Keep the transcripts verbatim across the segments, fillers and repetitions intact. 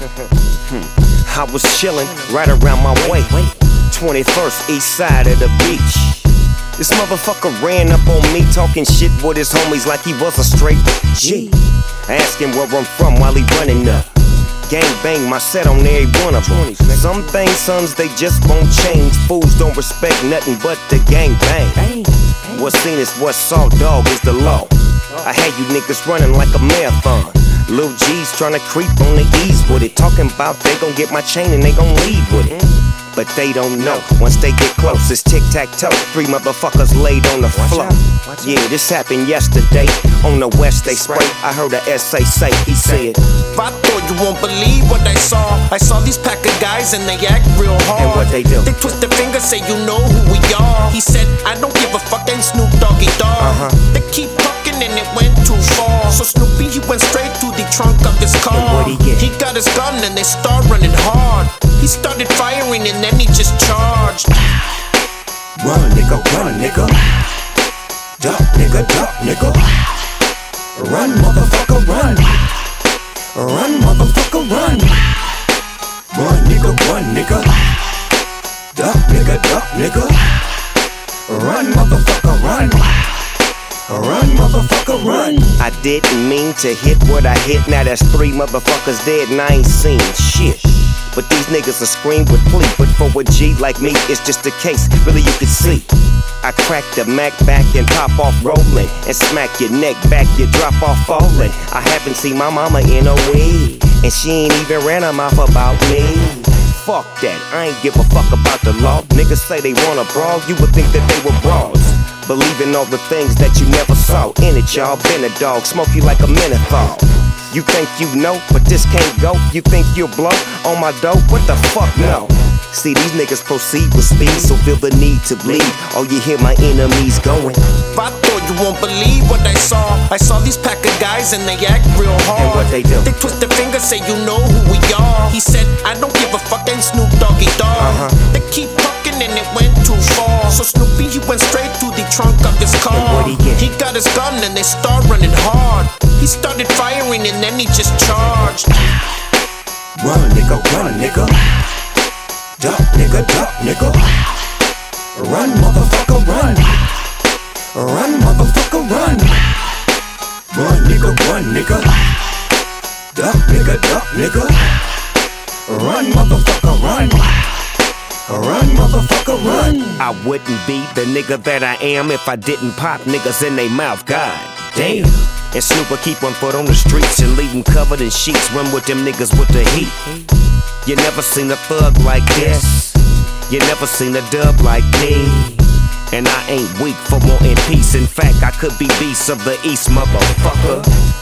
I was chillin' right around my way, twenty-first east side of the beach. This motherfucker ran up on me talking shit with his homies like he was a straight G. Asking where I'm from while he running up. Gang bang my set on every one of them. Some things, sons, they just won't change. Fools don't respect nothing but the gang bang. What's seen is what's saw, dog, is the law. I had you niggas running like a marathon. Lil G's tryna creep on the ease with it. Talking about they gon' get my chain and they gon' leave with it. But they don't know, once they get close, it's tic-tac-toe. Three motherfuckers laid on the floor. Yeah, this happened yesterday. On the west they spray, I heard a S A say, he said, I thought you won't believe what I saw. I saw these pack of guys and they act real hard. And what they do? They twist their fingers, say you know who we are. He said, I don't give a fuck, ain't Snoop Doggy Dogg. Uh-huh. They keep talking and it went too far. So Snoopy, he went straight to the trunk of his car. And what'd he get? He got his gun and they start running hard. He started firing and then he just charged. Run, nigga, run, nigga. Duck, nigga, duck, nigga. Run, motherfucker, run. Run, motherfucker, run. Run, nigga, run, nigga. Duck, nigga, duck, nigga. Run, motherfucker, run. Run, motherfucker, run. I didn't mean to hit what I hit. Now that's three motherfuckers dead and I ain't seen shit. But these niggas will scream with plea. But for a G like me, it's just a case, really you can see. I crack the Mac back and pop off rolling, and smack your neck back, you drop off falling. I haven't seen my mama in a week, and she ain't even ran her mouth about me. Fuck that, I ain't give a fuck about the law. Niggas say they wanna brawl, you would think that they were broads. Believing all the things that you never saw. In it, y'all, been a dog, smoke you like a menthol. You think you know, but this can't go. You think you'll blow on my dope? What the fuck, no. See, these niggas proceed with speed, so feel the need to bleed. Oh, you hear my enemies going. I thought you won't believe what I saw. I saw these pack of guys and they act real hard. And what they do? They twist their fingers, say you know who we are. He said, I don't give a fuck, ain't Snoop Doggy Dogg. Uh-huh. They keep talking and it went too far. So Snoopy, he went straight to the trunk of his car. And what'd he get? He got his gun and they start running hard. He started firing and then he just charged. Run, nigga, run, nigga. Duck, nigga, duck, nigga. Run, motherfucker, run. Run, motherfucker, run. Run, nigga, run, nigga. Duck, nigga, duck, nigga. Run, motherfucker, run. Run, motherfucker, run. I wouldn't be the nigga that I am if I didn't pop niggas in they mouth, god damn. And Snoop will keep one foot on the streets and leave them covered in sheets. Run with them niggas with the heat. You never seen a thug like this. You never seen a dub like me. And I ain't weak for wanting peace. In fact, I could be beast of the east, motherfucker.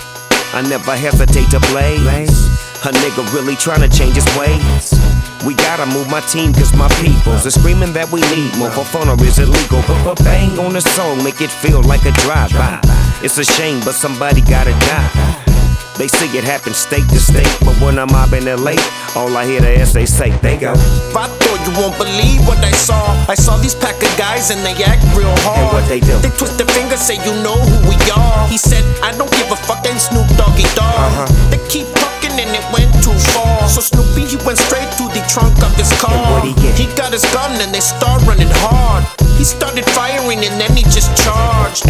I never hesitate to blaze. A nigga really tryna change his ways. We gotta move my team cause my peoples are screaming that we need more. For fun or is illegal, but bang on the song, make it feel like a drive-by. It's a shame, but somebody gotta die. They see it happen state to state, but when I'm mobbing L A, all I hear the S A say, they go. I thought you won't believe what I saw. I saw these pack of guys and they act real hard. And what they do? They twist their fingers, say you know who we are. He said, I don't give a fuck, ain't Snoop Doggy Dogg. Uh-huh. They keep talking and it went too far. So Snoopy, he went straight to the trunk of his car. And what'd he get? He got his gun and they start running hard. He started firing and then he just charged.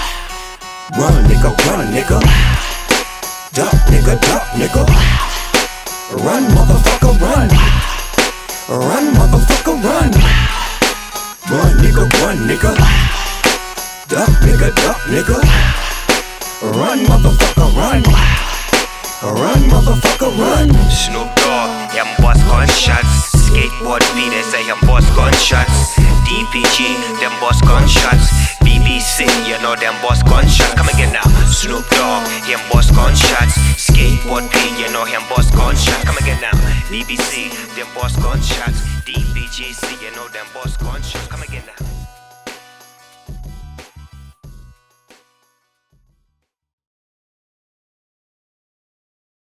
Run, nigga, run, nigga. Duck, nigga, duck, nigga. Run, motherfucker, run. Run, motherfucker, run. Run, nigga, run, nigga. Duck, nigga, duck, nigga. Run, motherfucker, run. Run, motherfucker, run. Snoop Dogg, him boss gunshots. Skateboard B, they say him boss gunshots. D P G, them boss gunshots. B B C, you know them boss gunshots. Come again now. Snoop Dogg, him boss gunshots. Skateboard B, you know him boss gunshots. Come again now. B B C, them boss gunshots. D P G C, you know them boss gunshots. Come again now.